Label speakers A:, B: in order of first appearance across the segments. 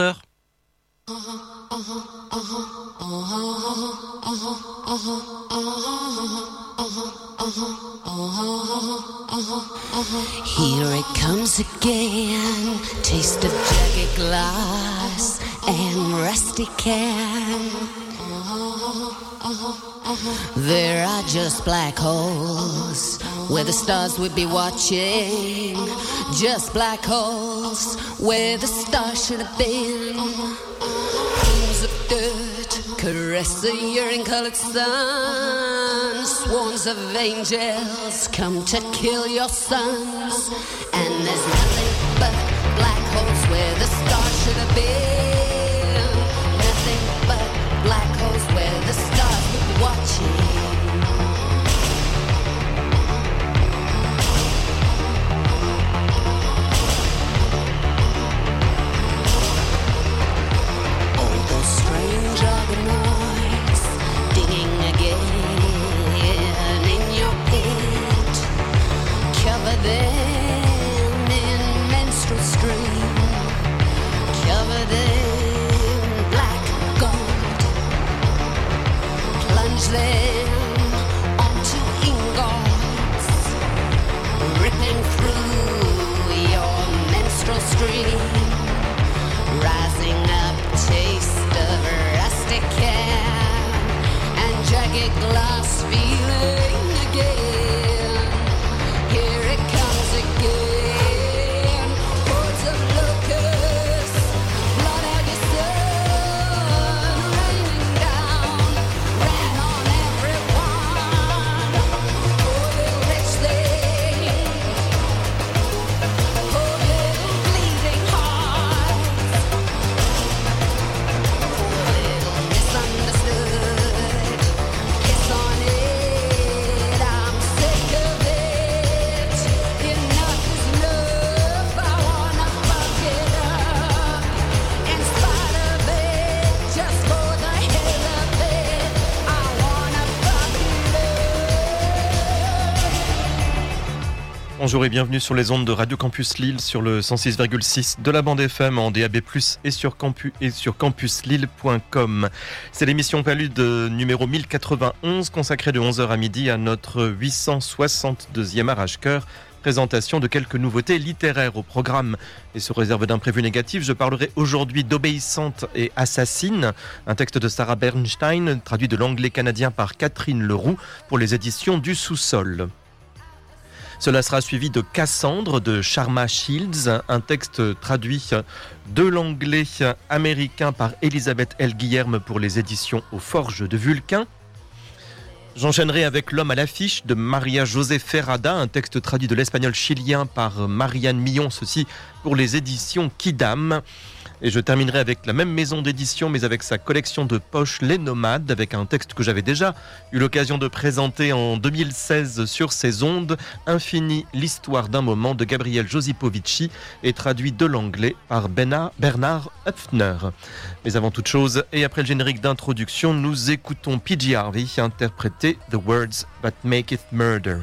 A: Here it comes again, taste of jagged glass and rusty can. There are just black holes where the stars would be watching. Just black holes where the stars should have been. Pools of dirt caress the urine-colored sun. Swarms of angels come to kill your sons. And there's nothing but black holes where the stars should have been. Nothing but black holes where the stars would be watching. Strange organoids digging again in your pit. Cover them in menstrual stream. Cover them in black gold. Plunge them onto ingots, ripping through your menstrual stream. Rising up, taste of rustic can and jagged glass feeling again. Here it comes again. Hordes of locusts, blood out your sun, raining down, rain on everyone. Poor little rich thing, poor little bleeding heart. Misunderstood. Kiss on it. I'm sick of it. Enough is enough. I wanna fuck it up. In spite of it, just for the hell of it, I wanna fuck it up.
B: Bonjour et bienvenue sur les ondes de Radio Campus Lille sur le 106,6 de la bande FM en DAB+, et sur campuslille.com. C'est l'émission Palude numéro 1091 consacrée de 11h à midi à notre 862e Arrache-Cœur. Présentation de quelques nouveautés littéraires au programme. Et sous réserve d'imprévus négatifs, je parlerai aujourd'hui d'Obéissante et Assassine, un texte de Sarah Bernstein, traduit de l'anglais canadien par Catherine Leroux pour les éditions du Sous-Sol. Cela sera suivi de Cassandre de Sharma Shields, un texte traduit de l'anglais américain par Elisabeth L. Guillerme pour les éditions aux Forges de Vulcain. J'enchaînerai avec L'homme à l'affiche de Maria José Ferrada, un texte traduit de l'espagnol chilien par Marianne Millon, ceci pour les éditions Kidam. Et je terminerai avec la même maison d'édition, mais avec sa collection de poches Les Nomades, avec un texte que j'avais déjà eu l'occasion de présenter en 2016 sur ces ondes, Infini, l'histoire d'un moment de Gabriel Josipovici, et traduit de l'anglais par Bernard Höpfner. Mais avant toute chose, et après le générique d'introduction, nous écoutons PG Harvey interpréter The Words That Make It Murder.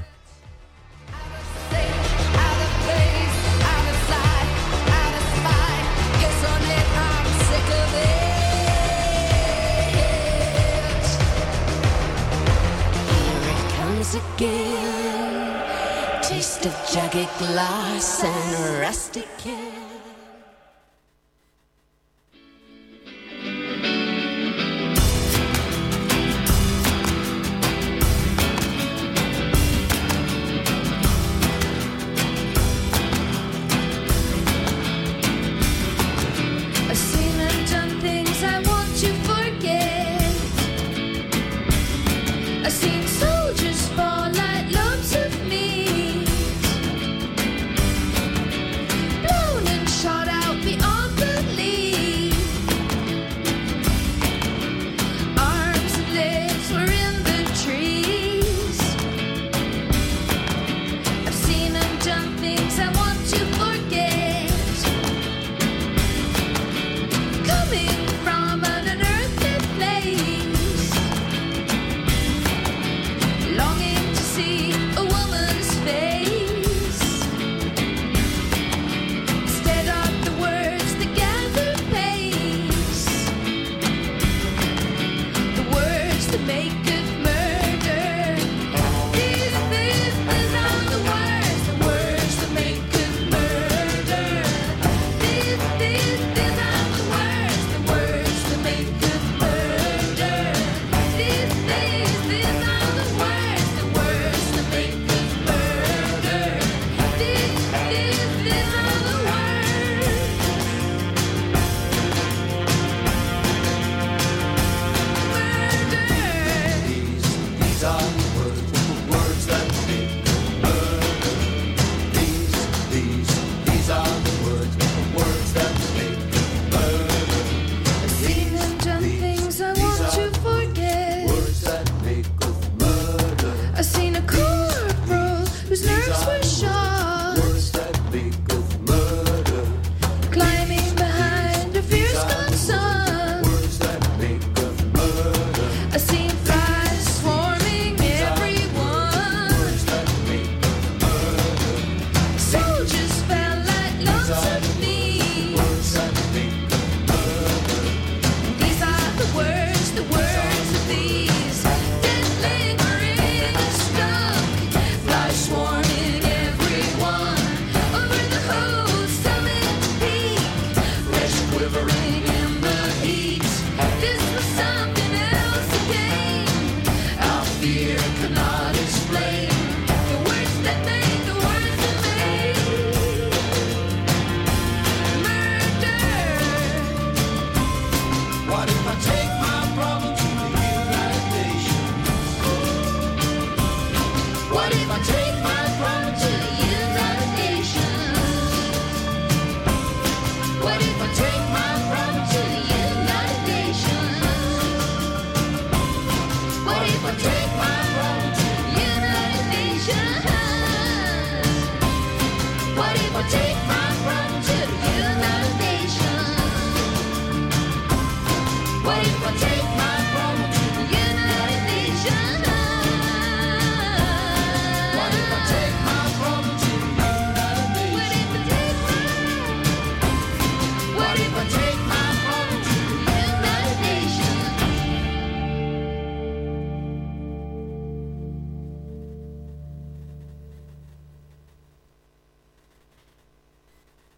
A: Again, taste of jagged glass and rusty can.
C: I've seen and done things I want to forget. I've seen soldiers fall like lumps of meat, blown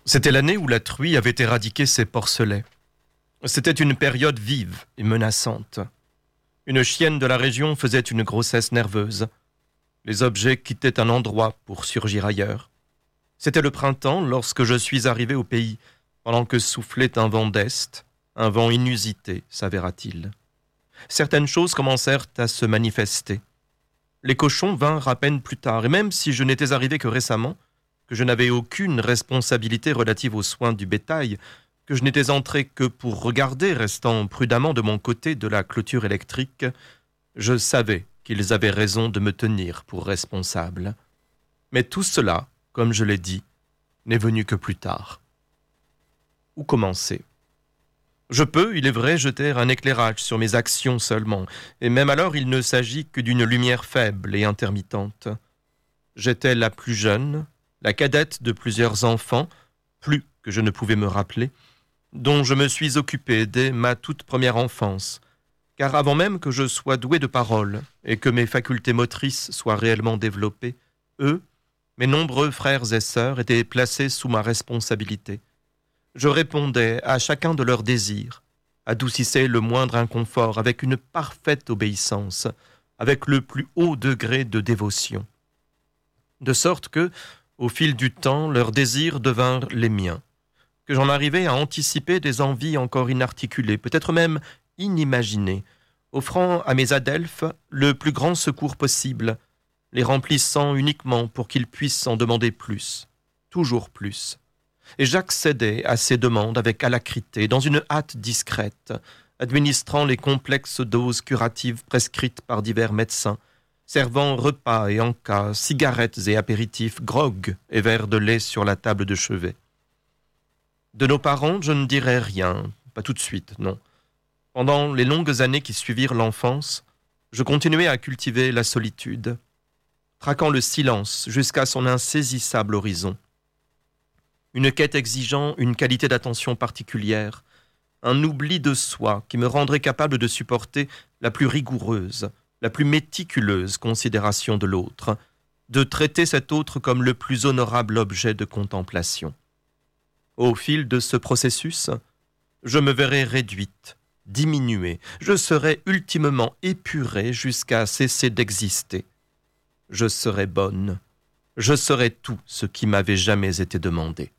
B: C'était l'année où la truie avait éradiqué ses porcelets. C'était une période vive et menaçante. Une chienne de la région faisait une grossesse nerveuse. Les objets quittaient un endroit pour surgir ailleurs. C'était le printemps lorsque je suis arrivé au pays, pendant que soufflait un vent d'est, un vent inusité, s'avéra-t-il. Certaines choses commencèrent à se manifester. Les cochons vinrent à peine plus tard, et même si je n'étais arrivé que récemment, que je n'avais aucune responsabilité relative aux soins du bétail, que je n'étais entré que pour regarder, restant prudemment de mon côté de la clôture électrique, je savais qu'ils avaient raison de me tenir pour responsable. Mais tout cela, comme je l'ai dit, n'est venu que plus tard. Où commencer ? Je peux, il est vrai, jeter un éclairage sur mes actions seulement, et même alors il ne s'agit que d'une lumière faible et intermittente. J'étais la plus jeune, la cadette de plusieurs enfants, plus que je ne pouvais me rappeler, dont je me suis occupé dès ma toute première enfance, car avant même que je sois doué de parole et que mes facultés motrices soient réellement développées, eux, mes nombreux frères et sœurs, étaient placés sous ma responsabilité. Je répondais à chacun de leurs désirs, adoucissais le moindre inconfort avec une parfaite obéissance, avec le plus haut degré de dévotion. De sorte que, au fil du temps, leurs désirs devinrent les miens, que j'en arrivais à anticiper des envies encore inarticulées, peut-être même inimaginées, offrant à mes adelphes le plus grand secours possible, les remplissant uniquement pour qu'ils puissent en demander plus, toujours plus. Et j'accédais à ces demandes avec alacrité, dans une hâte discrète, administrant les complexes doses curatives prescrites par divers médecins, servant repas et encas, cigarettes et apéritifs, grog et verres de lait sur la table de chevet. De nos parents, je ne dirais rien, pas tout de suite, non. Pendant les longues années qui suivirent l'enfance, je continuais à cultiver la solitude, traquant le silence jusqu'à son insaisissable horizon. Une quête exigeant une qualité d'attention particulière, un oubli de soi qui me rendrait capable de supporter la plus rigoureuse, la plus méticuleuse considération de l'autre, de traiter cet autre comme le plus honorable objet de contemplation. Au fil de ce processus, je me verrai réduite, diminuée, je serai ultimement épurée jusqu'à cesser d'exister. Je serai bonne, je serai tout ce qui m'avait jamais été demandé.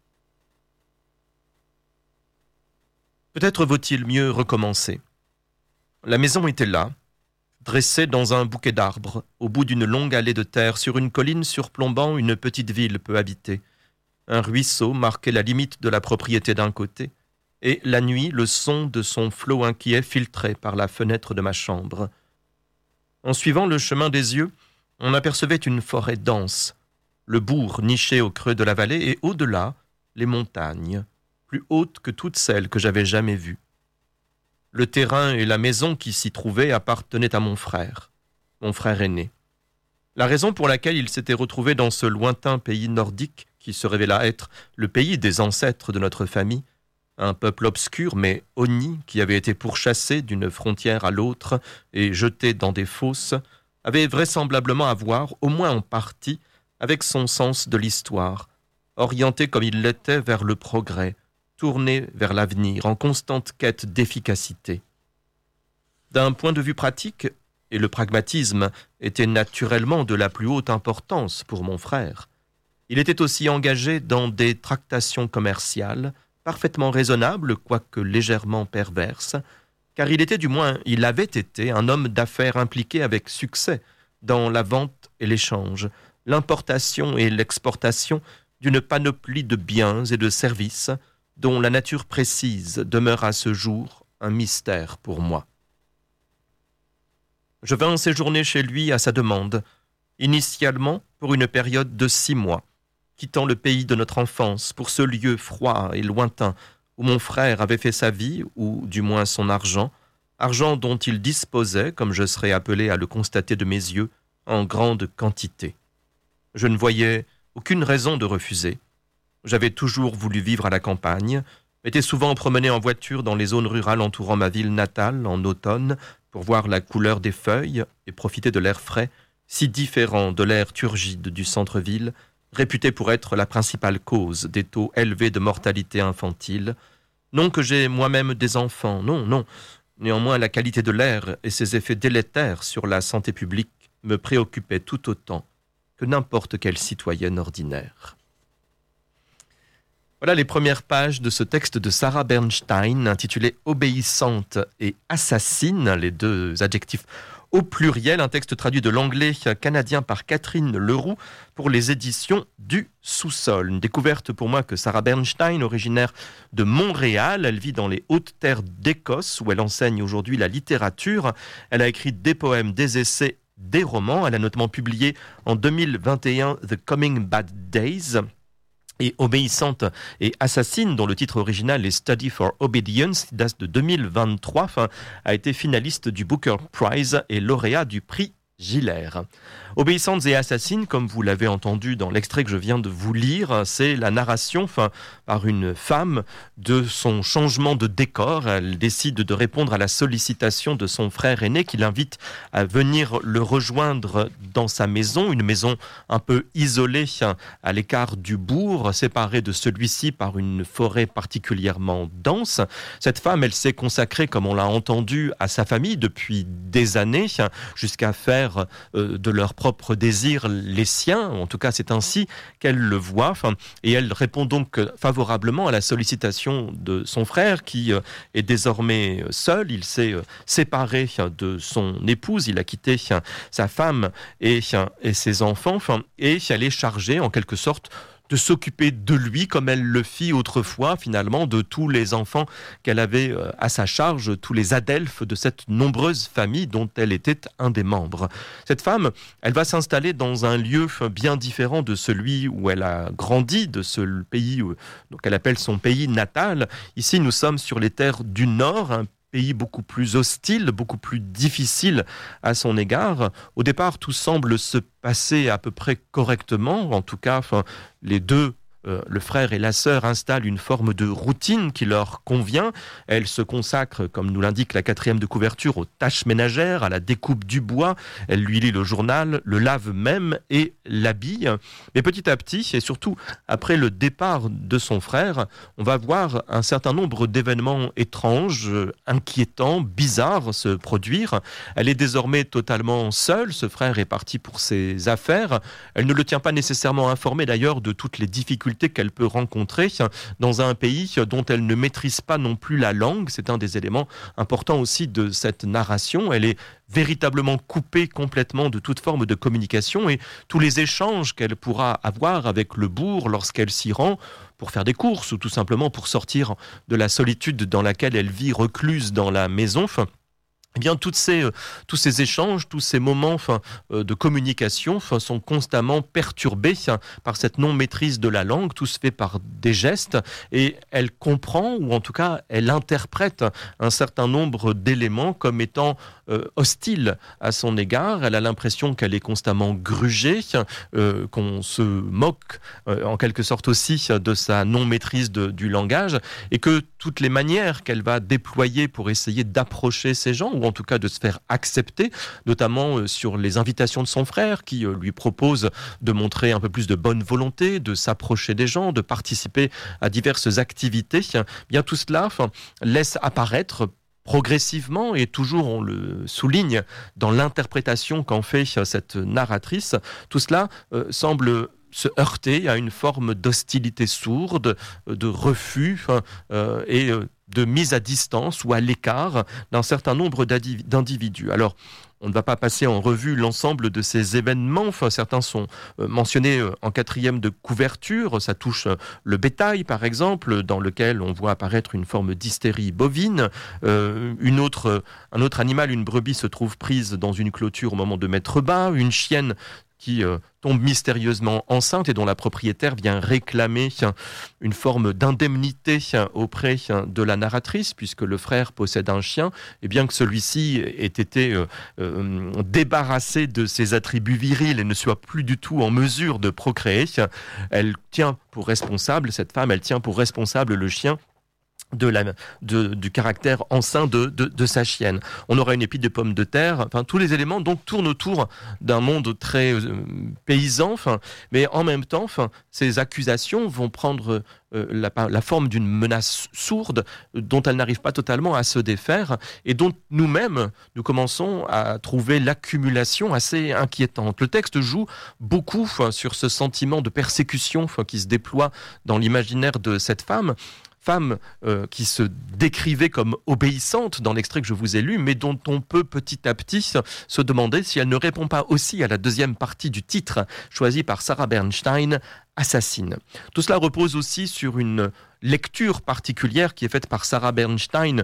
B: Peut-être vaut-il mieux recommencer. La maison était là, dressée dans un bouquet d'arbres, au bout d'une longue allée de terre, sur une colline surplombant une petite ville peu habitée. Un ruisseau marquait la limite de la propriété d'un côté, et la nuit, le son de son flot inquiet filtrait par la fenêtre de ma chambre. En suivant le chemin des yeux, on apercevait une forêt dense, le bourg niché au creux de la vallée, et au-delà, les montagnes, plus hautes que toutes celles que j'avais jamais vues. Le terrain et la maison qui s'y trouvaient appartenaient à mon frère aîné. La raison pour laquelle il s'était retrouvé dans ce lointain pays nordique, qui se révéla être le pays des ancêtres de notre famille, un peuple obscur mais honni qui avait été pourchassé d'une frontière à l'autre et jeté dans des fosses, avait vraisemblablement à voir, au moins en partie, avec son sens de l'histoire, orienté comme il l'était vers le progrès, tourné vers l'avenir, en constante quête d'efficacité. D'un point de vue pratique, et le pragmatisme était naturellement de la plus haute importance pour mon frère, il était aussi engagé dans des tractations commerciales, parfaitement raisonnables, quoique légèrement perverses, car il avait été un homme d'affaires impliqué avec succès dans la vente et l'échange, l'importation et l'exportation d'une panoplie de biens et de services dont la nature précise demeure à ce jour un mystère pour moi. Je vins séjourner chez lui à sa demande, initialement pour une période de 6 mois, quittant le pays de notre enfance pour ce lieu froid et lointain où mon frère avait fait sa vie, ou du moins son argent dont il disposait, comme je serais appelé à le constater de mes yeux, en grande quantité. Je ne voyais aucune raison de refuser. J'avais toujours voulu vivre à la campagne, m'étais souvent promené en voiture dans les zones rurales entourant ma ville natale en automne pour voir la couleur des feuilles et profiter de l'air frais, si différent de l'air turgide du centre-ville, réputée pour être la principale cause des taux élevés de mortalité infantile. Non que j'ai moi-même des enfants, non. Néanmoins, la qualité de l'air et ses effets délétères sur la santé publique me préoccupaient tout autant que n'importe quelle citoyenne ordinaire. Voilà les premières pages de ce texte de Sarah Bernstein intitulé « Obéissante et assassine », les deux adjectifs au pluriel, un texte traduit de l'anglais canadien par Catherine Leroux pour les éditions du Sous-sol. Une découverte pour moi que Sarah Bernstein, originaire de Montréal, elle vit dans les hautes terres d'Écosse où elle enseigne aujourd'hui la littérature. Elle a écrit des poèmes, des essais, des romans. Elle a notamment publié en 2021 The Coming Bad Days et Obéissante et assassine, dont le titre original est Study for Obedience, date de 2023, a été finaliste du Booker Prize et lauréat du prix Giller. Obéissantes et assassines, comme vous l'avez entendu dans l'extrait que je viens de vous lire, c'est la narration par une femme de son changement de décor. Elle décide de répondre à la sollicitation de son frère aîné qui l'invite à venir le rejoindre dans sa maison, une maison un peu isolée à l'écart du bourg, séparée de celui-ci par une forêt particulièrement dense. Cette femme, elle s'est consacrée, comme on l'a entendu, à sa famille depuis des années, jusqu'à faire de leur propre désir les siens. En tout cas, c'est ainsi qu'elle le voit. Et elle répond donc favorablement à la sollicitation de son frère qui est désormais seul. Il s'est séparé de son épouse. Il a quitté sa femme et ses enfants. Et elle est chargée, en quelque sorte, de s'occuper de lui comme elle le fit autrefois, finalement, de tous les enfants qu'elle avait à sa charge, tous les adelphes de cette nombreuse famille dont elle était un des membres. Cette femme, elle va s'installer dans un lieu bien différent de celui où elle a grandi, de ce pays qu'elle appelle son pays natal. Ici, nous sommes sur les terres du Nord, un pays beaucoup plus hostile, beaucoup plus difficile à son égard. Au départ, tout semble se passer à peu près correctement. En tout cas, les deux, le frère et la sœur, installent une forme de routine qui leur convient. Elle se consacre, comme nous l'indique la 4e de couverture, aux tâches ménagères, à la découpe du bois. Elle lui lit le journal, le lave même et l'habille. Mais petit à petit, et surtout après le départ de son frère, on va voir un certain nombre d'événements étranges, inquiétants, bizarres se produire. Elle est désormais totalement seule. Ce frère est parti pour ses affaires. Elle ne le tient pas nécessairement informé d'ailleurs de toutes les difficultés qu'elle peut rencontrer dans un pays dont elle ne maîtrise pas non plus la langue. C'est un des éléments importants aussi de cette narration. Elle est véritablement coupée complètement de toute forme de communication et tous les échanges qu'elle pourra avoir avec le bourg lorsqu'elle s'y rend pour faire des courses ou tout simplement pour sortir de la solitude dans laquelle elle vit recluse dans la maison. Eh bien, tous ces échanges, tous ces moments de communication sont constamment perturbés par cette non-maîtrise de la langue. Tout se fait par des gestes et elle comprend, ou en tout cas, elle interprète un certain nombre d'éléments comme étant hostiles à son égard. Elle a l'impression qu'elle est constamment grugée, qu'on se moque en quelque sorte aussi de sa non-maîtrise du langage et que toutes les manières qu'elle va déployer pour essayer d'approcher ces gens, ou en tout cas de se faire accepter, notamment sur les invitations de son frère qui lui propose de montrer un peu plus de bonne volonté, de s'approcher des gens, de participer à diverses activités. Bien tout cela laisse apparaître progressivement, et toujours on le souligne dans l'interprétation qu'en fait cette narratrice, tout cela semble se heurter à une forme d'hostilité sourde, de refus et de mise à distance ou à l'écart d'un certain nombre d'individus. Alors, on ne va pas passer en revue l'ensemble de ces événements. Certains sont mentionnés en 4e de couverture. Ça touche le bétail, par exemple, dans lequel on voit apparaître une forme d'hystérie bovine. Un autre animal, une brebis, se trouve prise dans une clôture au moment de mettre bas. Une chienne qui tombe mystérieusement enceinte et dont la propriétaire vient réclamer une forme d'indemnité auprès de la narratrice, puisque le frère possède un chien, et bien que celui-ci ait été débarrassé de ses attributs virils et ne soit plus du tout en mesure de procréer, elle tient pour responsable, cette femme, elle tient pour responsable le chien du caractère enceint de sa chienne. On aura une épître de pommes de terre. Enfin, tous les éléments donc tournent autour d'un monde très paysan. Mais en même temps, ces accusations vont prendre la forme d'une menace sourde dont elle n'arrive pas totalement à se défaire et dont nous-mêmes, nous commençons à trouver l'accumulation assez inquiétante. Le texte joue beaucoup sur ce sentiment de persécution qui se déploie dans l'imaginaire de cette femme qui se décrivait comme obéissante dans l'extrait que je vous ai lu, mais dont on peut petit à petit se demander si elle ne répond pas aussi à la deuxième partie du titre, choisi par Sarah Bernstein, Assassine. Tout cela repose aussi sur une lecture particulière qui est faite par Sarah Bernstein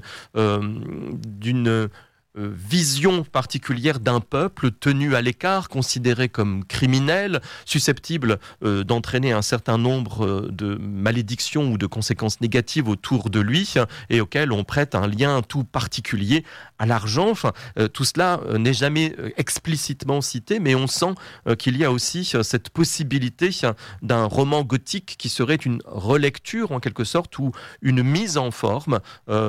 B: d'une vision particulière d'un peuple tenu à l'écart, considéré comme criminel, susceptible d'entraîner un certain nombre de malédictions ou de conséquences négatives autour de lui et auquel on prête un lien tout particulier à l'argent. Tout cela n'est jamais explicitement cité, mais on sent qu'il y a aussi cette possibilité d'un roman gothique qui serait une relecture en quelque sorte ou une mise en forme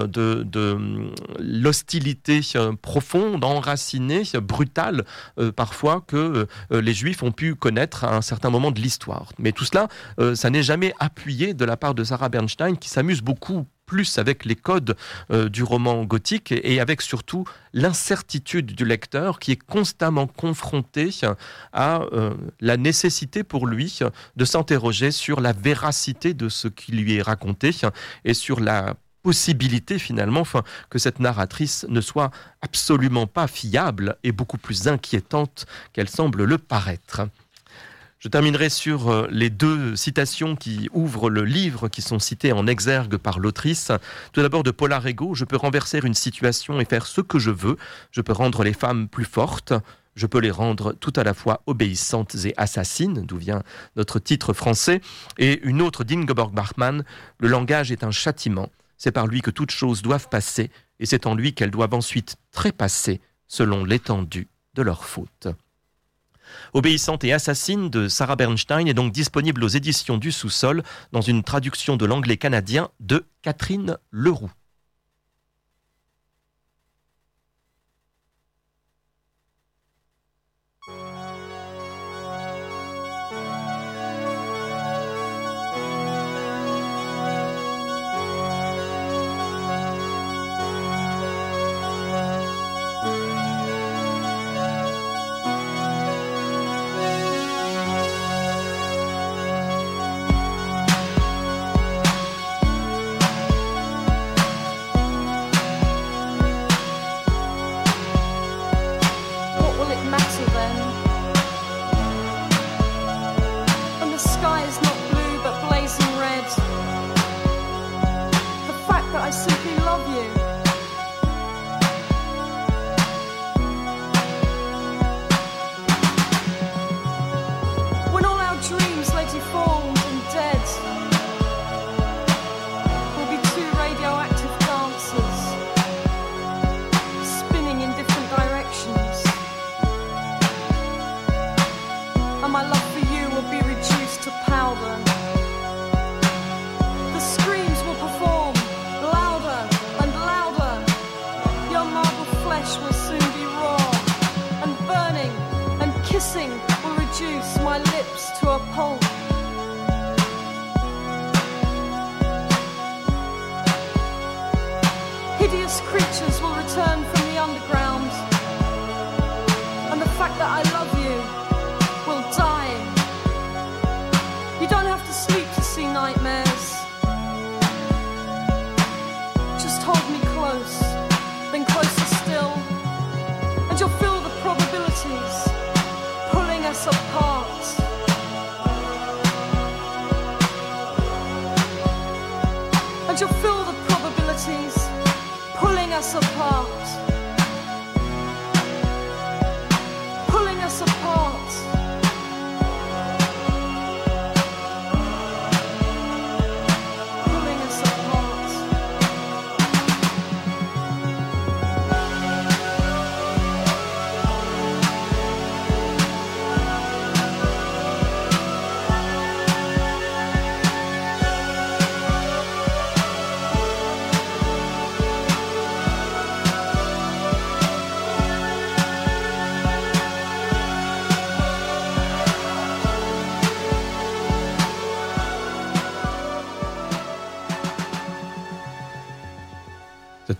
B: de l'hostilité profonde, enracinée, brutale parfois que les Juifs ont pu connaître à un certain moment de l'histoire. Mais tout cela, ça n'est jamais appuyé de la part de Sarah Bernstein qui s'amuse beaucoup plus avec les codes du roman gothique et avec surtout l'incertitude du lecteur qui est constamment confronté à la nécessité pour lui de s'interroger sur la véracité de ce qui lui est raconté et sur la possibilité finalement que cette narratrice ne soit absolument pas fiable et beaucoup plus inquiétante qu'elle semble le paraître. Je terminerai sur les deux citations qui ouvrent le livre, qui sont citées en exergue par l'autrice. Tout d'abord de Paula Rego, « Je peux renverser une situation et faire ce que je veux. Je peux rendre les femmes plus fortes. Je peux les rendre tout à la fois obéissantes et assassines », d'où vient notre titre français. Et une autre d'Ingeborg Bachmann, « Le langage est un châtiment. C'est par lui que toutes choses doivent passer, et c'est en lui qu'elles doivent ensuite trépasser selon l'étendue de leurs fautes. » Obéissante et assassine de Sarah Bernstein est donc disponible aux éditions du Sous-Sol dans une traduction de l'anglais canadien de Catherine Leroux.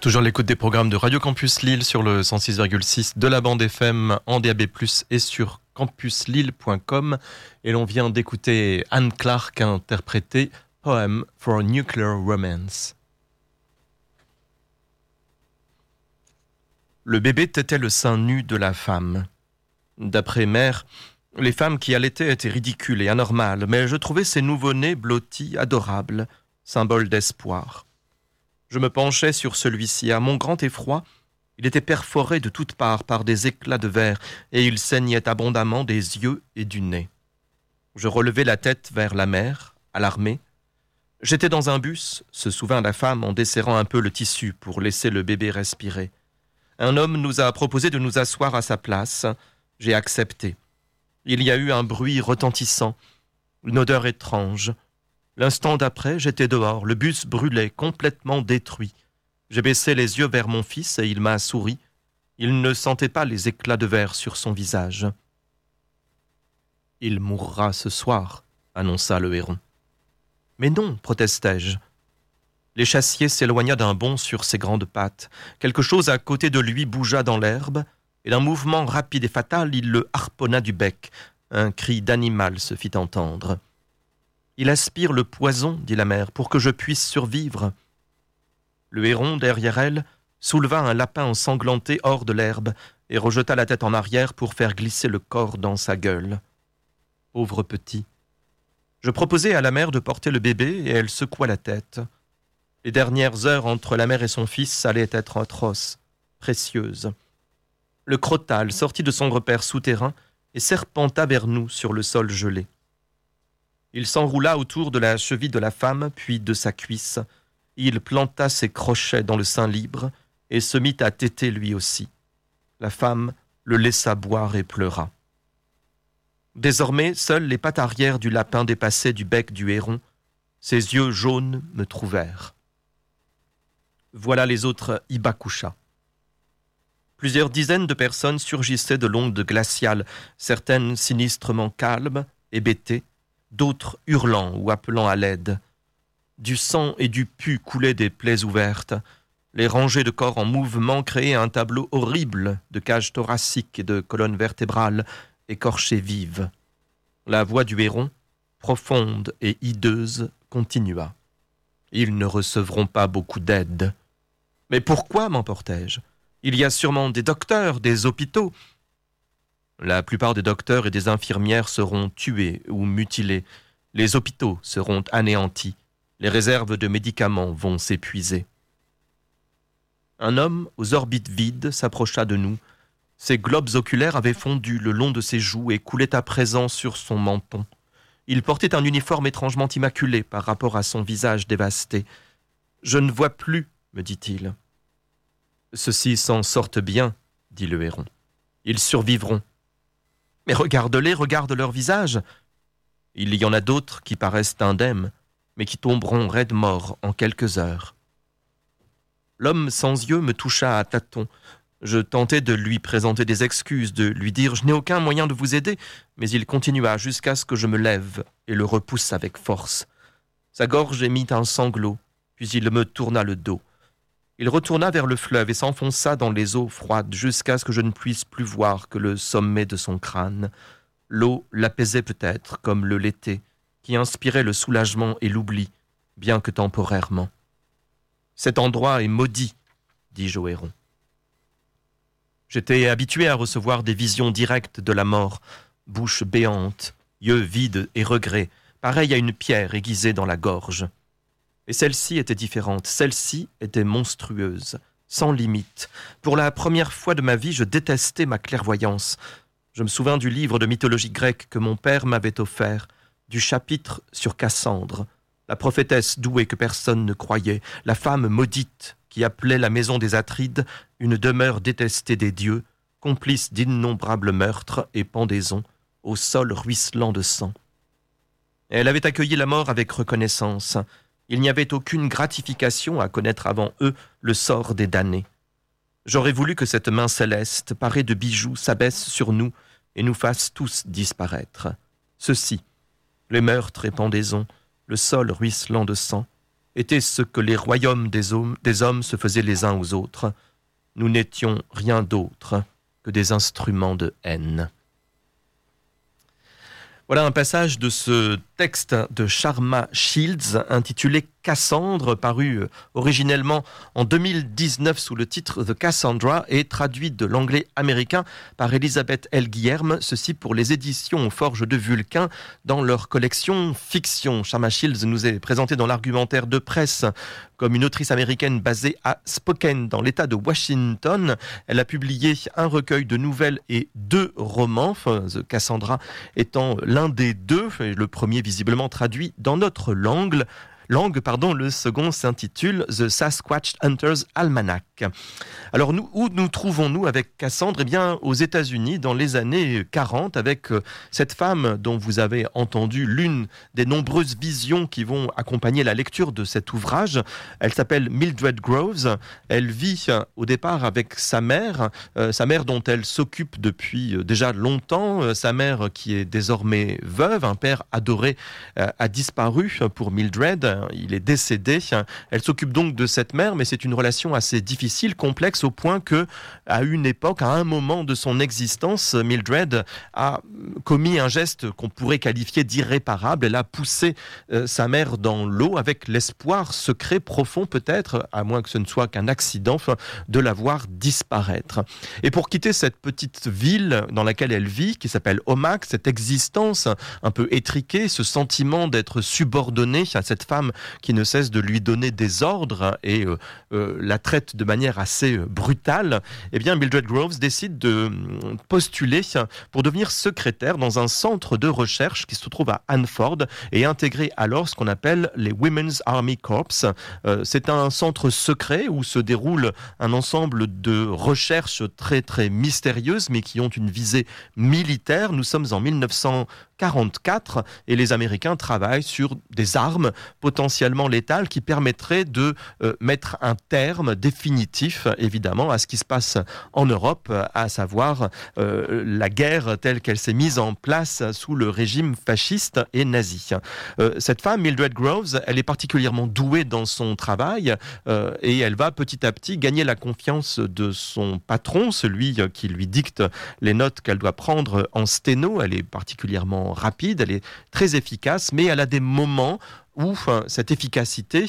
B: Toujours l'écoute des programmes de Radio Campus Lille sur le 106,6 de la bande FM en DAB+, et sur campuslille.com. Et l'on vient d'écouter Anne Clark interpréter Poem for a Nuclear Romance. Le bébé tétait le sein nu de la femme. D'après Mère, les femmes qui allaitaient étaient ridicules et anormales, mais je trouvais ces nouveau-nés blottis adorables, symbole d'espoir. Je me penchais sur celui-ci. À mon grand effroi, il était perforé de toutes parts par des éclats de verre et il saignait abondamment des yeux et du nez. Je relevai la tête vers la mer, alarmé. J'étais dans un bus, se souvint la femme en desserrant un peu le tissu pour laisser le bébé respirer. Un homme nous a proposé de nous asseoir à sa place. J'ai accepté. Il y a eu un bruit retentissant, une odeur étrange. L'instant d'après, j'étais dehors, le bus brûlait, complètement détruit. J'ai baissé les yeux vers mon fils et il m'a souri. Il ne sentait pas les éclats de verre sur son visage. « Il mourra ce soir », annonça le héron. « Mais non, protestai-je. » L'échassier s'éloigna d'un bond sur ses grandes pattes. Quelque chose à côté de lui bougea dans l'herbe, et d'un mouvement rapide et fatal, il le harponna du bec. Un cri d'animal se fit entendre. « Il aspire le poison, dit la mère, pour que je puisse survivre. » Le héron, derrière elle, souleva un lapin ensanglanté hors de l'herbe et rejeta la tête en arrière pour faire glisser le corps dans sa gueule. Pauvre petit. Je proposai à la mère de porter le bébé et elle secoua la tête. Les dernières heures entre la mère et son fils allaient être atroces, précieuses. Le crotale sortit de son repère souterrain et serpenta vers nous sur le sol gelé. Il s'enroula autour de la cheville de la femme, puis de sa cuisse. Il planta ses crochets dans le sein libre et se mit à téter lui aussi. La femme le laissa boire et pleura. Désormais, seules les pattes arrière du lapin dépassaient du bec du héron. Ses yeux jaunes me trouvèrent. Voilà les autres Hibakusha. Plusieurs dizaines de personnes surgissaient de l'onde glaciale, certaines sinistrement calmes, hébétées, d'autres hurlant ou appelant à l'aide. Du sang et du pu coulaient des plaies ouvertes. Les rangées de corps en mouvement créaient un tableau horrible de cages thoraciques et de colonnes vertébrales écorchées vives. La voix du héron, profonde et hideuse, continua. Ils ne recevront pas beaucoup d'aide. Mais pourquoi, m'emportai-je? Il y a sûrement des docteurs, des hôpitaux. La plupart des docteurs et des infirmières seront tués ou mutilés. Les hôpitaux seront anéantis. Les réserves de médicaments vont s'épuiser. Un homme aux orbites vides s'approcha de nous. Ses globes oculaires avaient fondu le long de ses joues et coulaient à présent sur son menton. Il portait un uniforme étrangement immaculé par rapport à son visage dévasté. « Je ne vois plus, me dit-il. »« Ceux-ci s'en sortent bien, dit le héron. Ils survivront. » « Mais regarde-les, regarde leur visage. Il y en a d'autres qui paraissent indemnes, mais qui tomberont raides morts en quelques heures. » L'homme sans yeux me toucha à tâtons. Je tentai de lui présenter des excuses, de lui dire « Je n'ai aucun moyen de vous aider », mais il continua jusqu'à ce que je me lève et le repousse avec force. Sa gorge émit un sanglot, puis il me tourna le dos. Il retourna vers le fleuve et s'enfonça dans les eaux froides jusqu'à ce que je ne puisse plus voir que le sommet de son crâne. L'eau l'apaisait peut-être, comme le laitait, qui inspirait le soulagement et l'oubli, bien que temporairement. « Cet endroit est maudit, dis-je au héron. » J'étais habitué à recevoir des visions directes de la mort, bouche béante, yeux vides et regrets, pareil à une pierre aiguisée dans la gorge. Et celle-ci était différente, celle-ci était monstrueuse, sans limite. Pour la première fois de ma vie, je détestais ma clairvoyance. Je me souvins du livre de mythologie grecque que mon père m'avait offert, du chapitre sur Cassandre, la prophétesse douée que personne ne croyait, la femme maudite qui appelait la maison des Atrides une demeure détestée des dieux, complice d'innombrables meurtres et pendaisons au sol ruisselant de sang. Elle avait accueilli la mort avec reconnaissance. Il n'y avait aucune gratification à connaître avant eux le sort des damnés. J'aurais voulu que cette main céleste, parée de bijoux, s'abaisse sur nous et nous fasse tous disparaître. Ceci, les meurtres et pendaisons, le sol ruisselant de sang, était ce que les royaumes des hommes se faisaient les uns aux autres. Nous n'étions rien d'autre que des instruments de haine. Voilà un passage de ce texte de Sharma Shields intitulé Cassandre, paru originellement en 2019 sous le titre The Cassandra et traduit de l'anglais américain par Elisabeth L. Guillerme, ceci pour les éditions Forge de Vulcain dans leur collection Fiction. Sharma Shields nous est présentée dans l'argumentaire de presse comme une autrice américaine basée à Spokane dans l'État de Washington. Elle a publié un recueil de nouvelles et 2 romans, The Cassandra étant l'un des 2, le premier visiblement traduit dans notre langue, le second s'intitule The Sasquatch Hunter's Almanac. Alors où nous trouvons-nous avec Cassandre ? Eh bien aux États-Unis dans les années 40 avec cette femme dont vous avez entendu l'une des nombreuses visions qui vont accompagner la lecture de cet ouvrage. Elle s'appelle Mildred Groves. Elle vit au départ avec sa mère dont elle s'occupe depuis déjà longtemps, sa mère qui est désormais veuve, un père adoré a disparu pour Mildred. Il est décédé. Elle s'occupe donc de cette mère, mais c'est une relation assez difficile, complexe, au point que, à une époque, à un moment de son existence, Mildred a commis un geste qu'on pourrait qualifier d'irréparable. Elle a poussé sa mère dans l'eau avec l'espoir secret, profond peut-être, à moins que ce ne soit qu'un accident, de la voir disparaître. Et pour quitter cette petite ville dans laquelle elle vit, qui s'appelle Omak, cette existence un peu étriquée, ce sentiment d'être subordonnée à cette femme qui ne cesse de lui donner des ordres et la traite de manière assez brutale, eh bien Mildred Groves décide de postuler pour devenir secrétaire dans un centre de recherche qui se trouve à Hanford et intégrer alors ce qu'on appelle les Women's Army Corps. C'est un centre secret où se déroule un ensemble de recherches très très mystérieuses mais qui ont une visée militaire. Nous sommes en 1944 et les Américains travaillent sur des armes potentiellement létales qui permettraient de mettre un terme définitif évidemment à ce qui se passe en Europe, à savoir la guerre telle qu'elle s'est mise en place sous le régime fasciste et nazi. Cette femme, Mildred Groves, elle est particulièrement douée dans son travail et elle va petit à petit gagner la confiance de son patron, celui qui lui dicte les notes qu'elle doit prendre en sténo. Elle est particulièrement rapide, elle est très efficace, mais elle a des moments où cette efficacité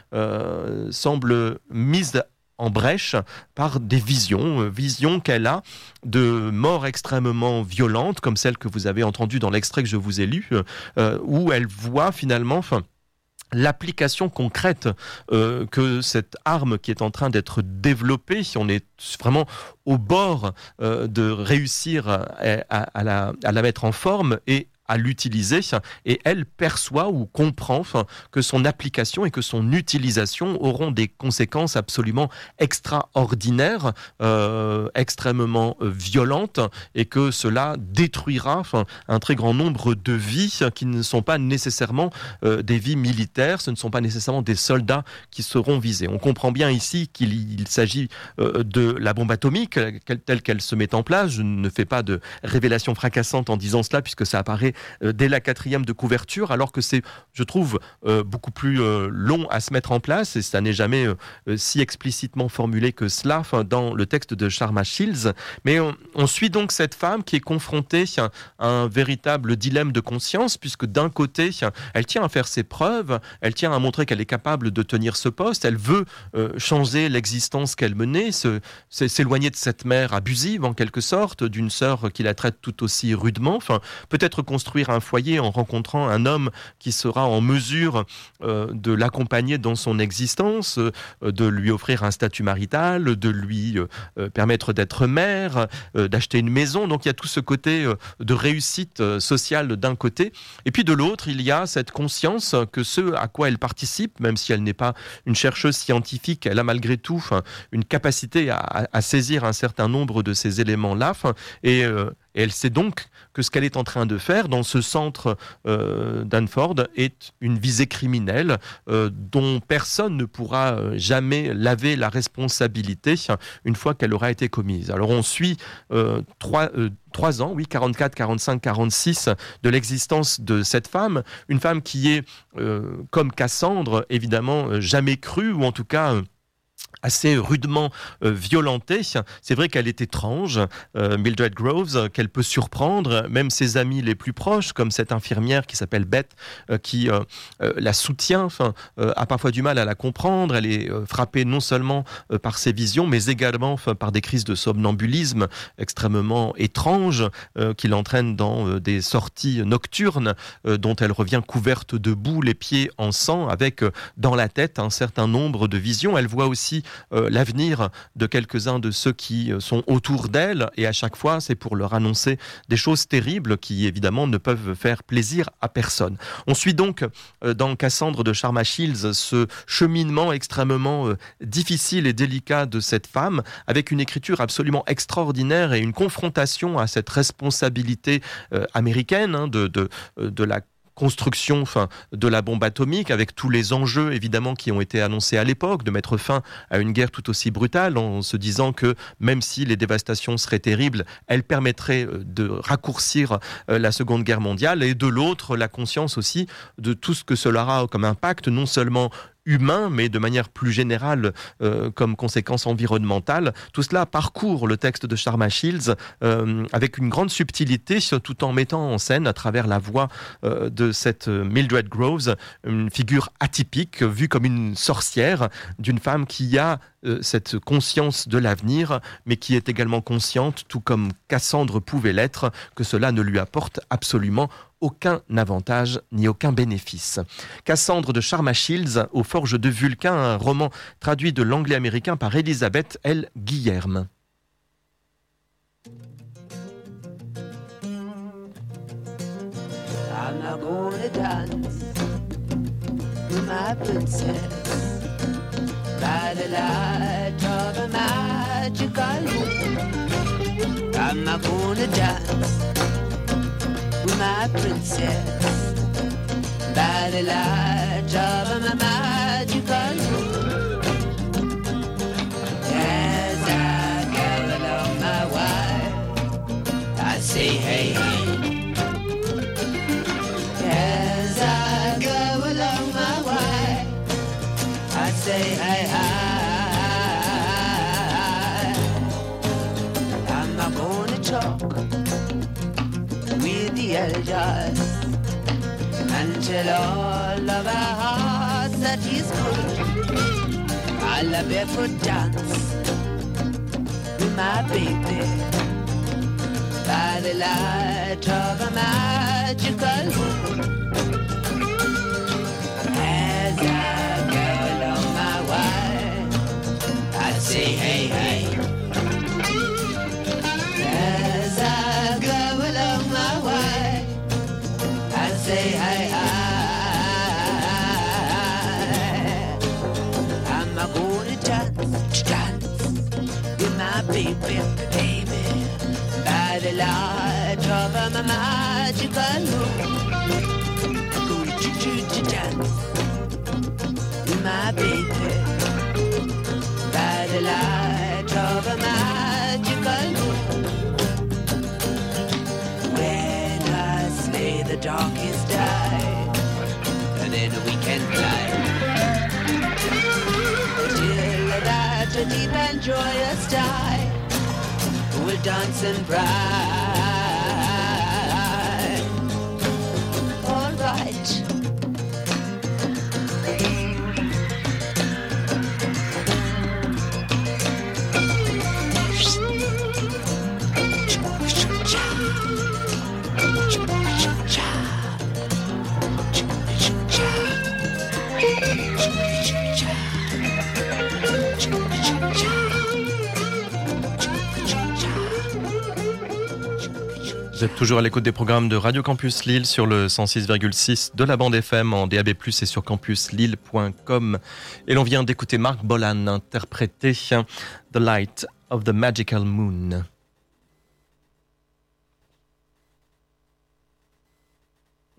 B: semble mise en brèche par des visions qu'elle a de morts extrêmement violentes, comme celle que vous avez entendue dans l'extrait que je vous ai lu, où elle voit finalement l'application concrète que cette arme qui est en train d'être développée, si on est vraiment au bord de réussir à la mettre en forme et à l'utiliser, et elle perçoit ou comprend que son application et que son utilisation auront des conséquences absolument extraordinaires, extrêmement violentes, et que cela détruira un très grand nombre de vies qui ne sont pas nécessairement des vies militaires, ce ne sont pas nécessairement des soldats qui seront visés. On comprend bien ici qu'il s'agit de la bombe atomique telle qu'elle se met en place. Je ne fais pas de révélation fracassante en disant cela, puisque ça apparaît dès la 4e de couverture, alors que c'est, je trouve, beaucoup plus long à se mettre en place, et ça n'est jamais si explicitement formulé que cela dans le texte de Sharma Shields. Mais on suit donc cette femme qui est confrontée à un véritable dilemme de conscience, puisque d'un côté, elle tient à faire ses preuves, elle tient à montrer qu'elle est capable de tenir ce poste, elle veut changer l'existence qu'elle menait, s'éloigner de cette mère abusive en quelque sorte, d'une sœur qui la traite tout aussi rudement, peut-être construire un foyer en rencontrant un homme qui sera en mesure de l'accompagner dans son existence, de lui offrir un statut marital, de lui permettre d'être mère, d'acheter une maison. Donc il y a tout ce côté de réussite sociale d'un côté. Et puis de l'autre, il y a cette conscience que ce à quoi elle participe, même si elle n'est pas une chercheuse scientifique, elle a malgré tout une capacité à saisir un certain nombre de ces éléments-là. Et Et elle sait donc que ce qu'elle est en train de faire dans ce centre d'Hanford est une visée criminelle dont personne ne pourra jamais laver la responsabilité une fois qu'elle aura été commise. Alors on suit 3 ans, 44, 45, 46 de l'existence de cette femme, une femme qui est, comme Cassandre, évidemment jamais crue, ou en tout cas assez rudement violentée. C'est vrai qu'elle est étrange, Mildred Groves, qu'elle peut surprendre, même ses amis les plus proches, comme cette infirmière qui s'appelle Beth, qui la soutient, a parfois du mal à la comprendre. Elle est frappée non seulement par ses visions, mais également par des crises de somnambulisme extrêmement étranges qui l'entraînent dans des sorties nocturnes dont elle revient couverte de boue, les pieds en sang, avec dans la tête un certain nombre de visions. Elle voit aussi l'avenir de quelques-uns de ceux qui sont autour d'elle, et à chaque fois c'est pour leur annoncer des choses terribles qui évidemment ne peuvent faire plaisir à personne. On suit donc dans Cassandre de Sharma Shields ce cheminement extrêmement difficile et délicat de cette femme, avec une écriture absolument extraordinaire et une confrontation à cette responsabilité américaine de la construction de la bombe atomique, avec tous les enjeux évidemment qui ont été annoncés à l'époque, de mettre fin à une guerre tout aussi brutale, en se disant que même si les dévastations seraient terribles, elles permettraient de raccourcir la Seconde Guerre mondiale, et de l'autre la conscience aussi de tout ce que cela aura comme impact, non seulement humain, mais de manière plus générale comme conséquence environnementale. Tout cela parcourt le texte de Sharma Shields avec une grande subtilité, tout en mettant en scène à travers la voix de cette Mildred Groves, une figure atypique, vue comme une sorcière, d'une femme qui a cette conscience de l'avenir, mais qui est également consciente, tout comme Cassandre pouvait l'être, que cela ne lui apporte absolument aucun avantage ni aucun bénéfice. Cassandre de Sharma Shields, aux Forges de Vulcain, un roman traduit de l'anglais américain par Elisabeth L. Guillerme.
D: I'm not gonna dance with my princess by the light of a magical moon. I'm not gonna dance with my princess by the light of a magical moon. As I go along my way, I say hey hey. As I go along my way, I say hey hi. I'm not gonna talk with the elders until all of our hearts that is good. I'll a barefoot dance with my baby by the light of a magical moon. As I go along my way, I say hey hey. As I go along my way, I say hey hi. I'm a gonna dance with my baby, baby, by the light of a magical moon. Gonna dance with my baby by the light of a magical moon. When I slay the darkest night, and then we can fly till that a deep and joyous time we'll dance and bright. All right.
B: Vous êtes toujours à l'écoute des programmes de Radio Campus Lille sur le 106,6 de la bande FM en DAB+, et sur campuslille.com. Et l'on vient d'écouter Marc Bolan interpréter The Light of the Magical Moon.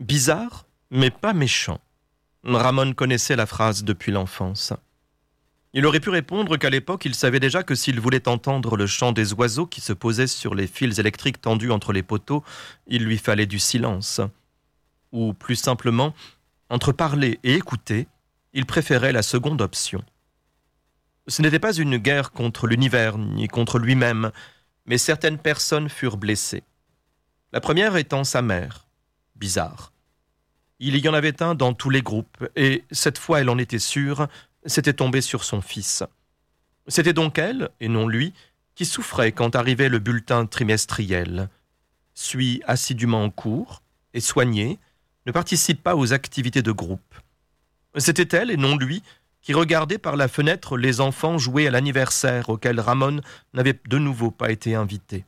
B: Bizarre, mais pas méchant. Ramon connaissait la phrase depuis l'enfance. Il aurait pu répondre qu'à l'époque, il savait déjà que s'il voulait entendre le chant des oiseaux qui se posaient sur les fils électriques tendus entre les poteaux, il lui fallait du silence. Ou plus simplement, entre parler et écouter, il préférait la seconde option. Ce n'était pas une guerre contre l'univers ni contre lui-même, mais certaines personnes furent blessées. La première étant sa mère. Bizarre. Il y en avait un dans tous les groupes, et cette fois elle en était sûre, c'était tombé sur son fils. C'était donc elle, et non lui, qui souffrait quand arrivait le bulletin trimestriel. Suit assidûment en cours, est soigné, ne participe pas aux activités de groupe. C'était elle, et non lui, qui regardait par la fenêtre les enfants jouer à l'anniversaire auquel Ramon n'avait de nouveau pas été invité.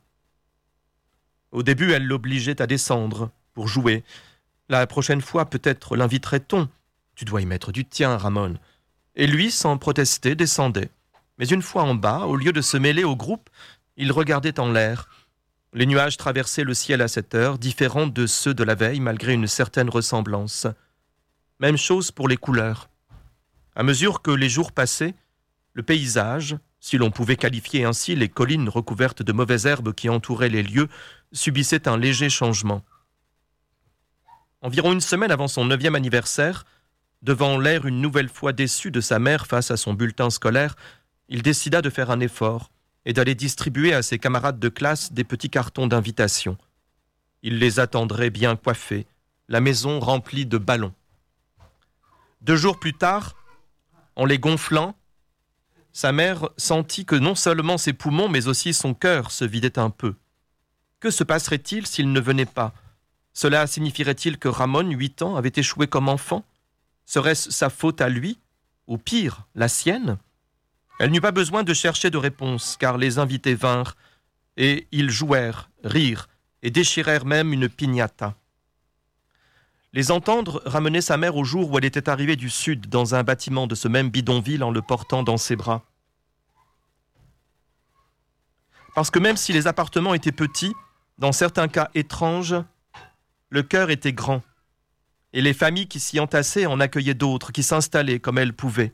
B: Au début, elle l'obligeait à descendre pour jouer. La prochaine fois, peut-être l'inviterait-on. « Tu dois y mettre du tien, Ramon. » Et lui, sans protester, descendait. Mais une fois en bas, au lieu de se mêler au groupe, il regardait en l'air. Les nuages traversaient le ciel à cette heure, différents de ceux de la veille, malgré une certaine ressemblance. Même chose pour les couleurs. À mesure que les jours passaient, le paysage, si l'on pouvait qualifier ainsi les collines recouvertes de mauvaises herbes qui entouraient les lieux, subissait un léger changement. Environ une semaine avant son 9e anniversaire, devant l'air une nouvelle fois déçu de sa mère face à son bulletin scolaire, il décida de faire un effort et d'aller distribuer à ses camarades de classe des petits cartons d'invitation. Il les attendrait bien coiffés, la maison remplie de ballons. 2 jours plus tard, en les gonflant, sa mère sentit que non seulement ses poumons, mais aussi son cœur se vidaient un peu. Que se passerait-il s'il ne venait pas ? Cela signifierait-il que Ramon, 8 ans, avait échoué comme enfant ? Serait-ce sa faute à lui ? Ou pire, la sienne ? Elle n'eut pas besoin de chercher de réponse, car les invités vinrent, et ils jouèrent, rirent, et déchirèrent même une piñata. Les entendre ramener sa mère au jour où elle était arrivée du sud, dans un bâtiment de ce même bidonville en le portant dans ses bras. Parce que même si les appartements étaient petits, dans certains cas étranges, le cœur était grand. Et les familles qui s'y entassaient en accueillaient d'autres, qui s'installaient comme elles pouvaient.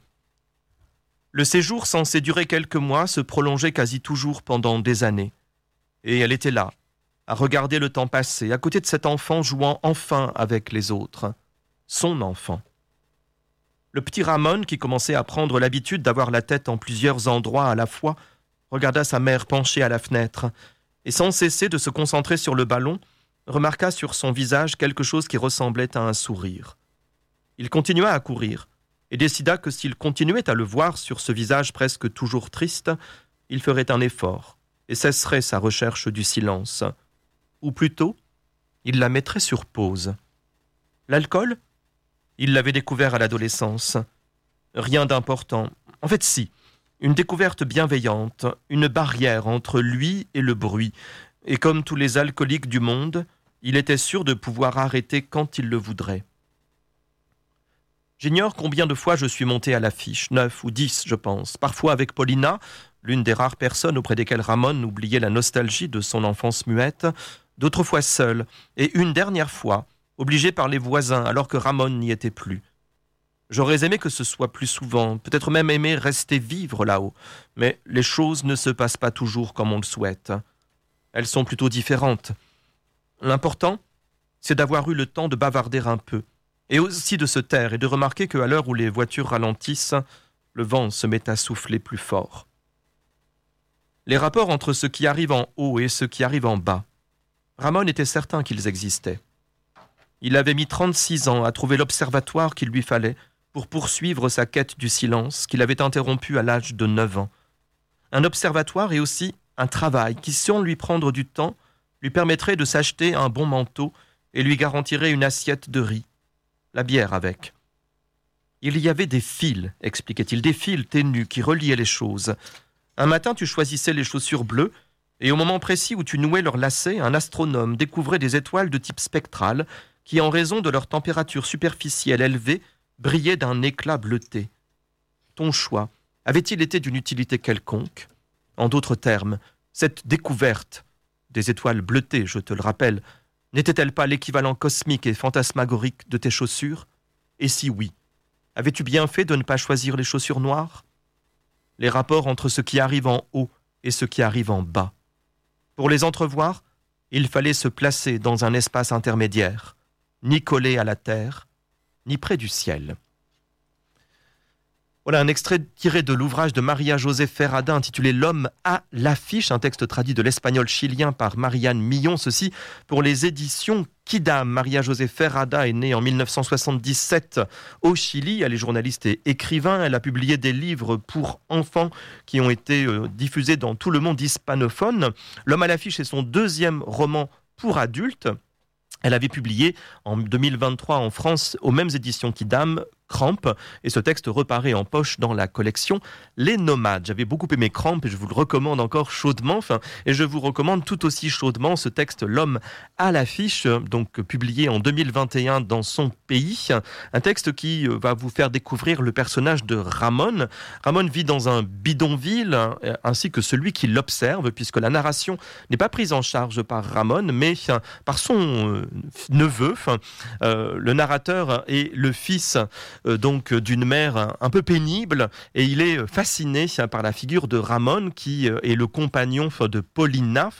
B: Le séjour, censé durer quelques mois, se prolongeait quasi toujours pendant des années. Et elle était là, à regarder le temps passer, à côté de cet enfant jouant enfin avec les autres. Son enfant. Le petit Ramon, qui commençait à prendre l'habitude d'avoir la tête en plusieurs endroits à la fois, regarda sa mère penchée à la fenêtre, et sans cesser de se concentrer sur le ballon, remarqua sur son visage quelque chose qui ressemblait à un sourire. Il continua à courir, et décida que s'il continuait à le voir sur ce visage presque toujours triste, il ferait un effort, et cesserait sa recherche du silence. Ou plutôt, il la mettrait sur pause. L'alcool ? Il l'avait découvert à l'adolescence. Rien d'important. En fait, si. Une découverte bienveillante, une barrière entre lui et le bruit. Et comme tous les alcooliques du monde, il était sûr de pouvoir arrêter quand il le voudrait. J'ignore combien de fois je suis monté à l'affiche, 9 ou 10, je pense. Parfois avec Paulina, l'une des rares personnes auprès desquelles Ramon oubliait la nostalgie de son enfance muette, d'autres fois seul, et une dernière fois, obligé par les voisins alors que Ramon n'y était plus. J'aurais aimé que ce soit plus souvent, peut-être même aimé rester vivre là-haut, mais les choses ne se passent pas toujours comme on le souhaite. Elles sont plutôt différentes. L'important, c'est d'avoir eu le temps de bavarder un peu, et aussi de se taire et de remarquer qu'à l'heure où les voitures ralentissent, le vent se met à souffler plus fort. Les rapports entre ce qui arrive en haut et ce qui arrive en bas. Ramon était certain qu'ils existaient. Il avait mis 36 ans à trouver l'observatoire qu'il lui fallait pour poursuivre sa quête du silence qu'il avait interrompu à l'âge de 9 ans. Un observatoire et aussi un travail qui, sans lui prendre du temps, lui permettrait de s'acheter un bon manteau et lui garantirait une assiette de riz. La bière avec. Il y avait des fils, expliquait-il, des fils ténus qui reliaient les choses. Un matin, tu choisissais les chaussures bleues, et au moment précis où tu nouais leurs lacets, un astronome découvrait des étoiles de type spectral qui, en raison de leur température superficielle élevée, brillaient d'un éclat bleuté. Ton choix avait-il été d'une utilité quelconque ? En d'autres termes, cette découverte des étoiles bleutées, je te le rappelle, N'était-elle pas l'équivalent cosmique et fantasmagorique de tes chaussures? Et si oui, avais-tu bien fait de ne pas choisir les chaussures noires? Les rapports entre ce qui arrive en haut et ce qui arrive en bas. Pour les entrevoir, il fallait se placer dans un espace intermédiaire, ni collé à la terre, ni près du ciel. Voilà un extrait tiré de l'ouvrage de Maria José Ferrada intitulé « L'homme à l'affiche », un texte traduit de l'espagnol chilien par Marianne Millon, ceci pour les éditions Quidam. Maria José Ferrada est née en 1977 au Chili. Elle est journaliste et écrivain. Elle a publié des livres pour enfants qui ont été diffusés dans tout le monde hispanophone. « L'homme à l'affiche » est son deuxième roman pour adultes. Elle avait publié en 2023 en France, aux mêmes éditions Quidam, Cramp, et ce texte reparaît en poche dans la collection Les Nomades. J'avais beaucoup aimé Cramp et je vous le recommande encore chaudement, et je vous recommande tout aussi chaudement ce texte L'homme à l'affiche, donc publié en 2021 dans son pays, un texte qui va vous faire découvrir le personnage de Ramon. Ramon vit dans un bidonville, ainsi que celui qui l'observe, puisque la narration n'est pas prise en charge par Ramon, mais par son neveu. Le narrateur est le fils donc d'une mère un peu pénible, et il est fasciné par la figure de Ramon qui est le compagnon de Paulina.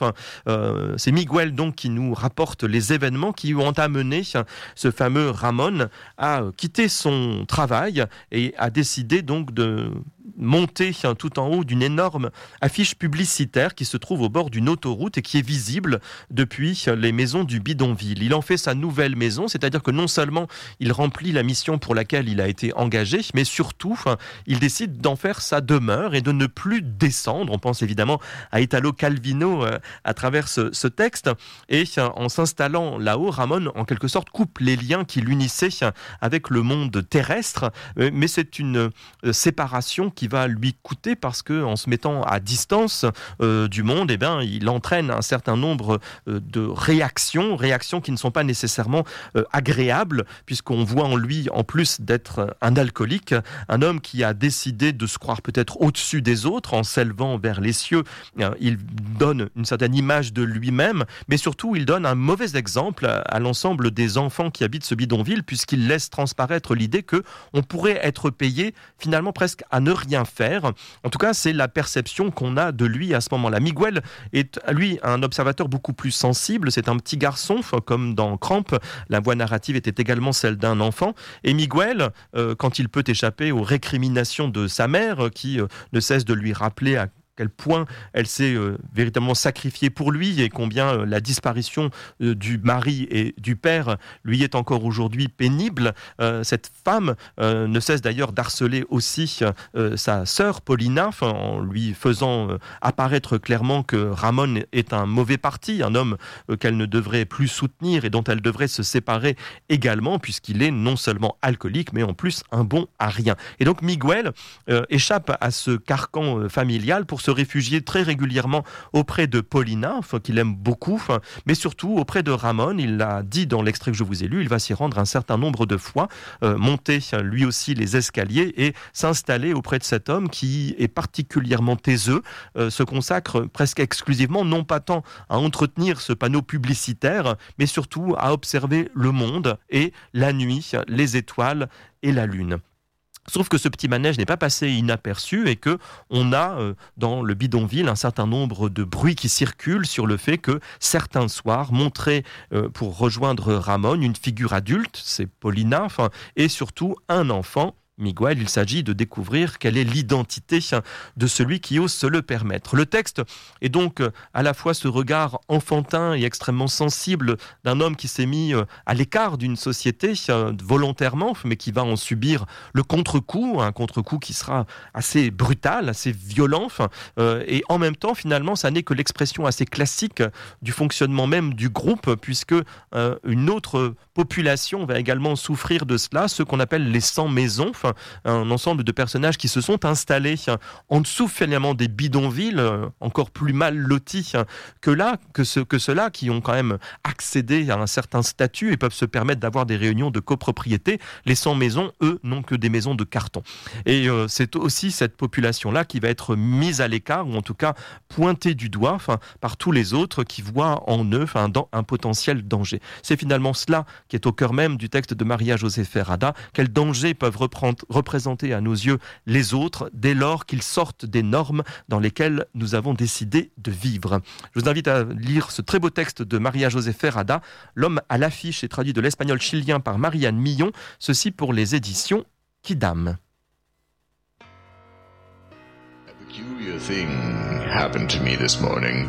B: C'est Miguel donc qui nous rapporte les événements qui ont amené ce fameux Ramon à quitter son travail et à décider donc de monter tout en haut d'une énorme affiche publicitaire qui se trouve au bord d'une autoroute et qui est visible depuis les maisons du bidonville. Il en fait sa nouvelle maison, c'est-à-dire que non seulement il remplit la mission pour laquelle il a été engagé, mais surtout il décide d'en faire sa demeure et de ne plus descendre. On pense évidemment à Italo Calvino à travers ce texte, et en s'installant là-haut, Ramon en quelque sorte coupe les liens qui l'unissaient avec le monde terrestre, mais c'est une séparation qui va lui coûter, parce que en se mettant à distance du monde, il entraîne un certain nombre de réactions qui ne sont pas nécessairement agréables, puisqu'on voit en lui, en plus d'être un alcoolique, un homme qui a décidé de se croire peut-être au-dessus des autres en s'élevant vers les cieux. Il donne une certaine image de lui-même, mais surtout il donne un mauvais exemple à l'ensemble des enfants qui habitent ce bidonville, puisqu'il laisse transparaître l'idée que on pourrait être payé finalement presque à ne rien faire. En tout cas, c'est la perception qu'on a de lui à ce moment-là. Miguel est, lui, un observateur beaucoup plus sensible. C'est un petit garçon, comme dans Cramp. La voix narrative était également celle d'un enfant. Et Miguel, quand il peut échapper aux récriminations de sa mère, qui ne cesse de lui rappeler à quel point elle s'est véritablement sacrifiée pour lui, et combien la disparition du mari et du père lui est encore aujourd'hui pénible. Cette femme ne cesse d'ailleurs d'harceler aussi sa sœur Paulina, en lui faisant apparaître clairement que Ramon est un mauvais parti, un homme qu'elle ne devrait plus soutenir et dont elle devrait se séparer également, puisqu'il est non seulement alcoolique, mais en plus un bon à rien. Et donc Miguel échappe à ce carcan familial pour se réfugier très régulièrement auprès de Paulina, qu'il aime beaucoup, mais surtout auprès de Ramon. Il l'a dit dans l'extrait que je vous ai lu, il va s'y rendre un certain nombre de fois, monter lui aussi les escaliers et s'installer auprès de cet homme qui est particulièrement taiseux, se consacre presque exclusivement, non pas tant à entretenir ce panneau publicitaire, mais surtout à observer le monde et la nuit, les étoiles et la lune. Sauf que ce petit manège n'est pas passé inaperçu, et que on a dans le bidonville un certain nombre de bruits qui circulent sur le fait que certains soirs montraient pour rejoindre Ramon une figure adulte, c'est Paulina, et surtout un enfant, Miguel. Il s'agit de découvrir quelle est l'identité de celui qui ose se le permettre. Le texte est donc à la fois ce regard enfantin et extrêmement sensible d'un homme qui s'est mis à l'écart d'une société volontairement, mais qui va en subir le contre-coup, un contre-coup qui sera assez brutal, assez violent, et en même temps, finalement, ça n'est que l'expression assez classique du fonctionnement même du groupe, puisque une autre population va également souffrir de cela, ceux qu'on appelle les sans-maisons, un ensemble de personnages qui se sont installés en dessous finalement des bidonvilles, encore plus mal lotis que ceux-là qui ont quand même accédé à un certain statut et peuvent se permettre d'avoir des réunions de copropriété. Les sans-maisons, eux, n'ont que des maisons de carton. Et c'est aussi cette population-là qui va être mise à l'écart, ou en tout cas pointée du doigt par tous les autres qui voient en eux un potentiel danger. C'est finalement cela qui est au cœur même du texte de Maria José Ferrada. Quels dangers peuvent représenter à nos yeux les autres dès lors qu'ils sortent des normes dans lesquelles nous avons décidé de vivre. Je vous invite à lire ce très beau texte de Maria José Ferrada. L'homme à l'affiche est traduit de l'espagnol chilien par Marianne Millon, ceci pour les éditions Quidam.
E: A peculiar thing happened to me this morning.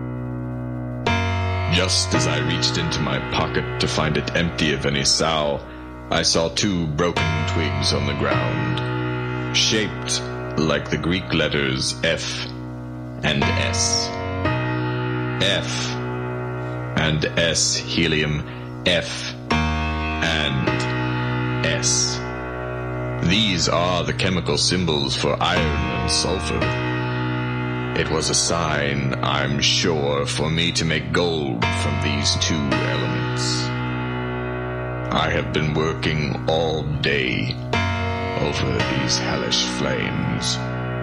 E: Just as I reached into my pocket to find it empty of any sow, I saw 2 broken twigs on the ground, shaped like the Greek letters F and S. F and S, helium, F and S. These are the chemical symbols for iron and sulfur. It was a sign, I'm sure, for me to make gold from these 2 elements. I have been working all day over these hellish flames.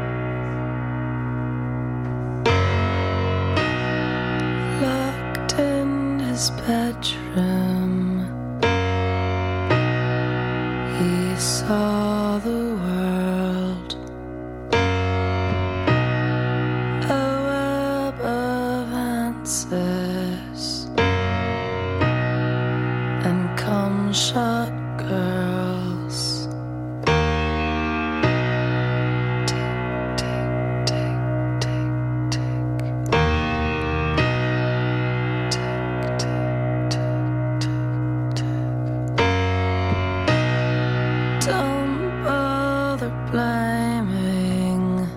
C: Locked in his bedroom, he saw the world, a web of answers and cum-shot girls. Tick, tick, tick, tick, tick. Tick, tick, tick, tick, tick. Don't bother blaming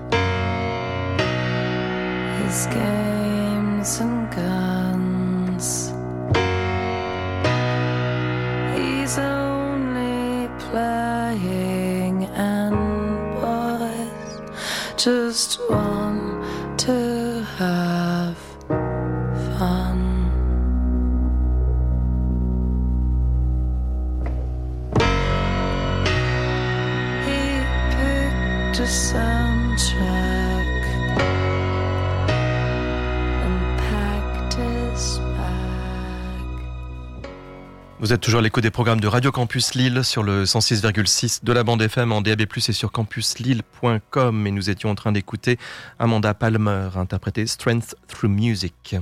C: his games and guns. He's only playing, and boys just want to have fun. He picked a soundtrack and packed his bag.
B: Vous êtes toujours à l'écho des programmes de Radio Campus Lille sur le 106,6 de la bande FM en DAB+, et sur campuslille.com. Et nous étions en train d'écouter Amanda Palmer interpréter Strength Through Music.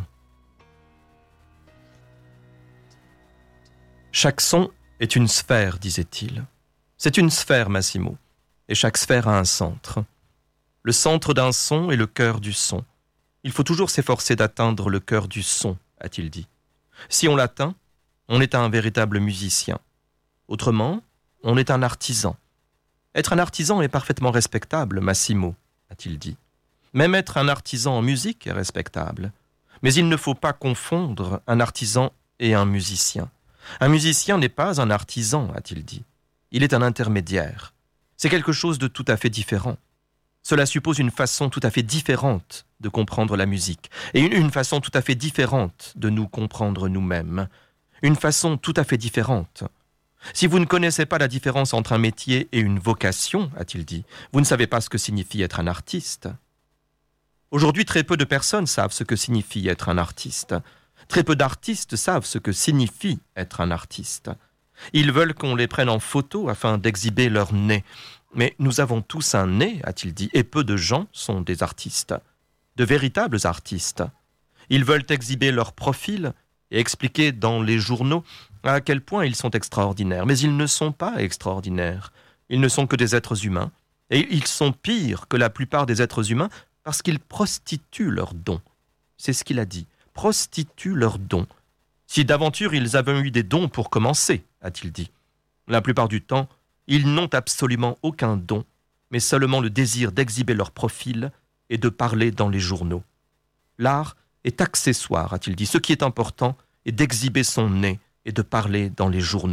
B: Chaque son est une sphère, disait-il. C'est une sphère, Massimo, et chaque sphère a un centre. Le centre d'un son est le cœur du son. Il faut toujours s'efforcer d'atteindre le cœur du son, a-t-il dit. Si on l'atteint, on est un véritable musicien. Autrement, on est un artisan. Être un artisan est parfaitement respectable, Massimo, a-t-il dit. Même être un artisan en musique est respectable. Mais il ne faut pas confondre un artisan et un musicien. Un musicien n'est pas un artisan, a-t-il dit. Il est un intermédiaire. C'est quelque chose de tout à fait différent. Cela suppose une façon tout à fait différente de comprendre la musique et une façon tout à fait différente de nous comprendre nous-mêmes. Une façon tout à fait différente. Si vous ne connaissez pas la différence entre un métier et une vocation, a-t-il dit, vous ne savez pas ce que signifie être un artiste. Aujourd'hui, très peu de personnes savent ce que signifie être un artiste. Très peu d'artistes savent ce que signifie être un artiste. Ils veulent qu'on les prenne en photo afin d'exhiber leur nez. Mais nous avons tous un nez, a-t-il dit, et peu de gens sont des artistes. De véritables artistes. Ils veulent exhiber leur profil et expliquer dans les journaux à quel point ils sont extraordinaires. Mais ils ne sont pas extraordinaires. Ils ne sont que des êtres humains. Et ils sont pires que la plupart des êtres humains parce qu'ils prostituent leurs dons. C'est ce qu'il a dit. Prostituent leurs dons. Si d'aventure ils avaient eu des dons pour commencer, a-t-il dit. La plupart du temps, ils n'ont absolument aucun don, mais seulement le désir d'exhiber leur profil et de parler dans les journaux. L'art est accessoire, a-t-il dit. Ce qui est important est d'exhiber son nez et de parler dans les journaux.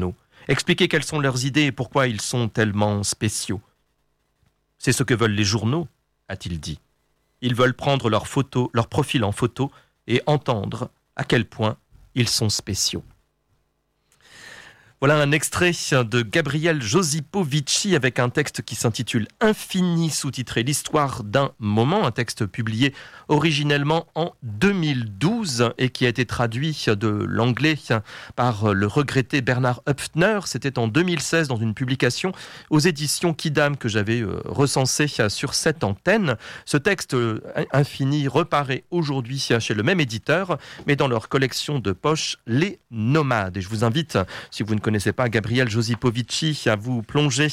B: Expliquer quelles sont leurs idées et pourquoi ils sont tellement spéciaux. C'est ce que veulent les journaux, a-t-il dit. Ils veulent prendre leur profil en photo et entendre à quel point ils sont spéciaux. Voilà un extrait de Gabriel Josipovici avec un texte qui s'intitule « Infini » sous-titré « L'histoire d'un moment », un texte publié originellement en 2012 et qui a été traduit de l'anglais par le regretté Bernard Höpfner. C'était en 2016 dans une publication aux éditions Quidam que j'avais recensé sur cette antenne. Ce texte « Infini » reparaît aujourd'hui chez le même éditeur, mais dans leur collection de poche « Les Nomades ». Et je vous invite, si vous ne connaissez pas Gabriel Josipovici, à vous plonger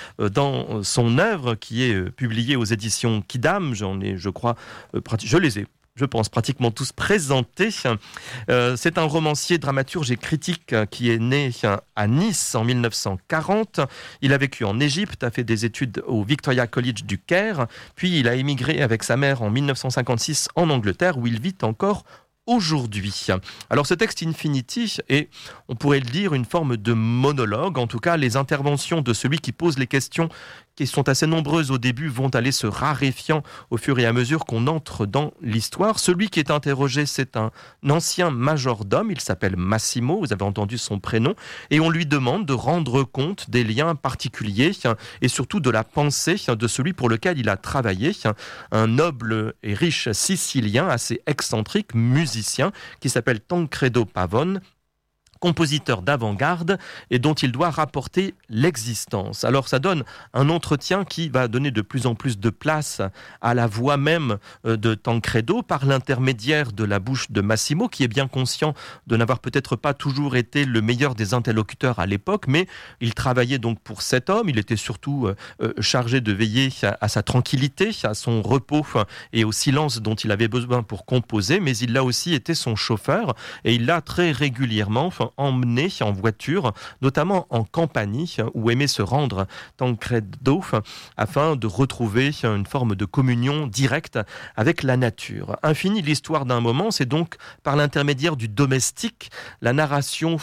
B: dans son œuvre qui est publiée aux éditions Quidam. J'en ai, je crois, je les ai, je pense, pratiquement tous présentés. C'est un romancier, dramaturge et critique qui est né à Nice en 1940. Il a vécu en Égypte, a fait des études au Victoria College du Caire, puis il a émigré avec sa mère en 1956 en Angleterre où il vit encore aujourd'hui. Alors ce texte Infinity est, on pourrait le dire, une forme de monologue. En tout cas, les interventions de celui qui pose les questions, qui sont assez nombreuses au début, vont aller se raréfiant au fur et à mesure qu'on entre dans l'histoire. Celui qui est interrogé, c'est un ancien majordome, il s'appelle Massimo, vous avez entendu son prénom, et on lui demande de rendre compte des liens particuliers et surtout de la pensée de celui pour lequel il a travaillé, un noble et riche sicilien, assez excentrique, musicien, qui s'appelle Tancredo Pavone, compositeur d'avant-garde et dont il doit rapporter l'existence. Alors ça donne un entretien qui va donner de plus en plus de place à la voix même de Tancredo par l'intermédiaire de la bouche de Massimo, qui est bien conscient de n'avoir peut-être pas toujours été le meilleur des interlocuteurs à l'époque, mais il travaillait donc pour cet homme. Il était surtout chargé de veiller à sa tranquillité, à son repos et au silence dont il avait besoin pour composer, mais il a aussi été son chauffeur et il l'a très régulièrement emmené en voiture, notamment en Campanie, où aimait se rendre Tancredo, afin de retrouver une forme de communion directe avec la nature. Infini, l'histoire d'un moment, c'est donc par l'intermédiaire du domestique, la narration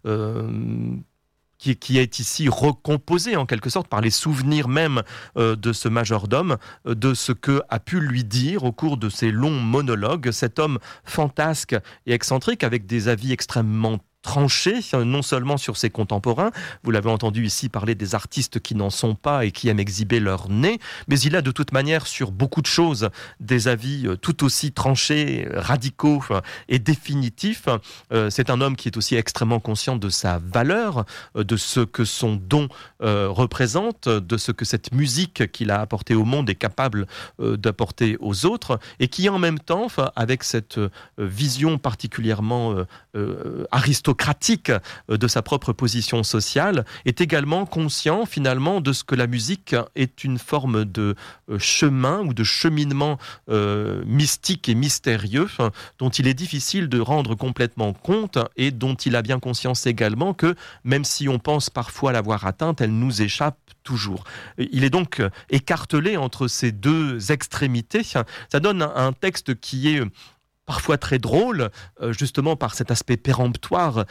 B: qui est ici recomposé en quelque sorte par les souvenirs même de ce majordome, de ce que a pu lui dire au cours de ces longs monologues, cet homme fantasque et excentrique avec des avis extrêmement tranché, non seulement sur ses contemporains, vous l'avez entendu ici parler des artistes qui n'en sont pas et qui aiment exhiber leur nez, mais il a de toute manière sur beaucoup de choses des avis tout aussi tranchés, radicaux et définitifs. C'est un homme qui est aussi extrêmement conscient de sa valeur, de ce que son don représente, de ce que cette musique qu'il a apportée au monde est capable d'apporter aux autres, et qui en même temps, avec cette vision particulièrement aristocratique de sa propre position sociale, est également conscient finalement de ce que la musique est une forme de chemin ou de cheminement mystique et mystérieux dont il est difficile de rendre complètement compte et dont il a bien conscience également que même si on pense parfois l'avoir atteinte, elle nous échappe toujours. Il est donc écartelé entre ces deux extrémités. Ça donne un texte qui est parfois très drôle, justement par cet aspect péremptoire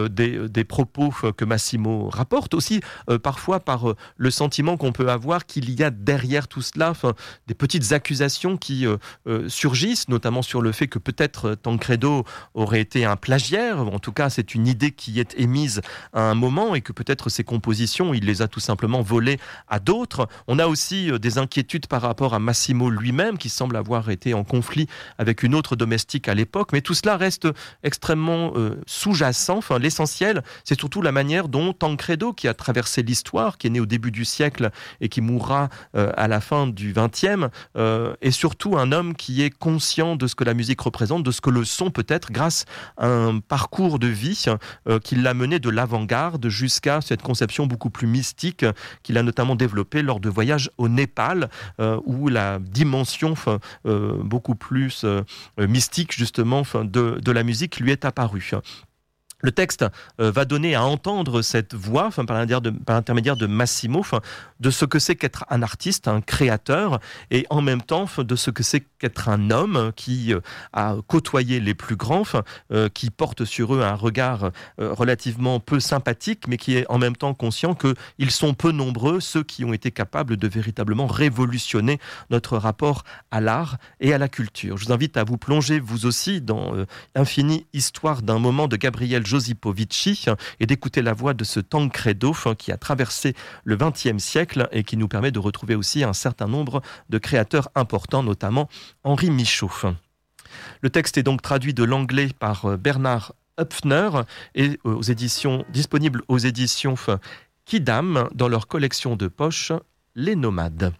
B: des propos que Massimo rapporte, aussi parfois par le sentiment qu'on peut avoir qu'il y a derrière tout cela des petites accusations qui surgissent, notamment sur le fait que peut-être Tancredo aurait été un plagiaire, en tout cas c'est une idée qui est émise à un moment et que peut-être ses compositions, il les a tout simplement volées à d'autres. On a aussi des inquiétudes par rapport à Massimo lui-même qui semble avoir été en conflit avec une autre domestique à l'époque, mais tout cela reste extrêmement sous-jacent. Enfin, l'essentiel, c'est surtout la manière dont Tancredo, qui a traversé l'histoire, qui est né au début du siècle et qui mourra à la fin du XXe, est surtout un homme qui est conscient de ce que la musique représente, de ce que le son peut être, grâce à un parcours de vie qui l'a mené de l'avant-garde jusqu'à cette conception beaucoup plus mystique qu'il a notamment développée lors de voyages au Népal, où la dimension beaucoup plus mystique justement de la musique lui est apparue. Le texte va donner à entendre cette voix, par l'intermédiaire de Massimo, de ce que c'est qu'être un artiste, un créateur, et en même temps de ce que c'est qu'être un homme qui a côtoyé les plus grands, qui porte sur eux un regard relativement peu sympathique, mais qui est en même temps conscient qu'ils sont peu nombreux, ceux qui ont été capables de véritablement révolutionner notre rapport à l'art et à la culture. Je vous invite à vous plonger, vous aussi, dans l'infinie histoire d'un moment de Gabriel Josipovici et d'écouter la voix de ce Tancredo qui a traversé le XXe siècle et qui nous permet de retrouver aussi un certain nombre de créateurs importants, notamment Henri Michaud. Le texte est donc traduit de l'anglais par Bernard Höpfner et disponible aux éditions Quidam dans leur collection de poche Les Nomades.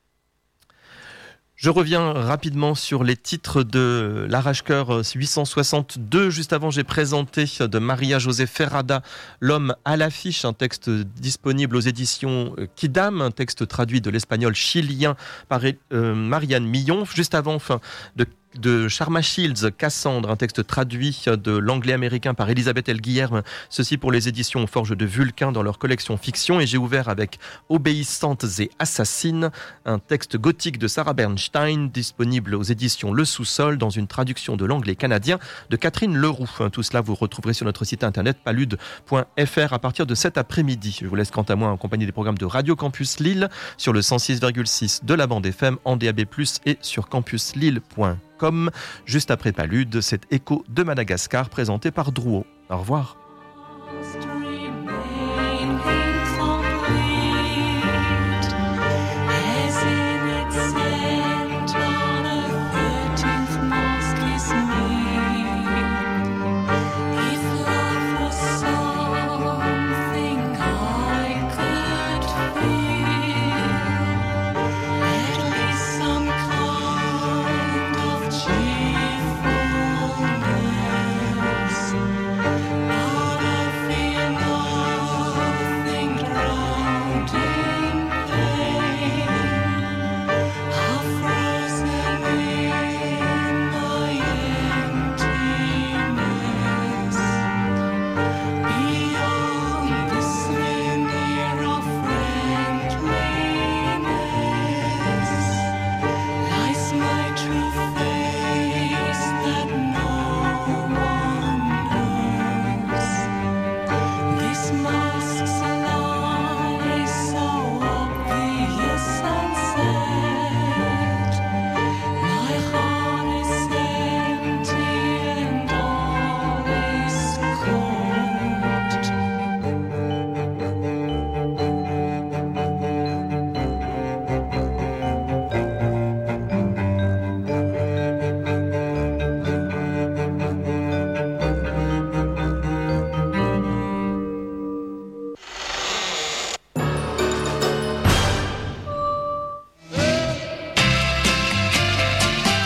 B: Je reviens rapidement sur les titres de l'Arrache-Cœur 862. Juste avant, j'ai présenté de Maria José Ferrada, L'homme à l'affiche, un texte disponible aux éditions Quidam, un texte traduit de l'espagnol chilien par Marianne Millon. Juste avant, de Sharma Shields, Cassandre, un texte traduit de l'anglais américain par Elisabeth L. Guillerme, ceci pour les éditions Forge de Vulcain dans leur collection fiction. Et j'ai ouvert avec Obéissantes et Assassines, un texte gothique de Sarah Bernstein, disponible aux éditions Le Sous-Sol dans une traduction de l'anglais canadien de Catherine Leroux. Tout cela vous retrouverez sur notre site internet palude.fr à partir de cet après-midi. Je vous laisse quant à moi en compagnie des programmes de Radio Campus Lille sur le 106,6 de la bande FM en DAB+, et sur campuslille.com. Juste après Palude, cet écho de Madagascar présenté par Drouot. Au revoir.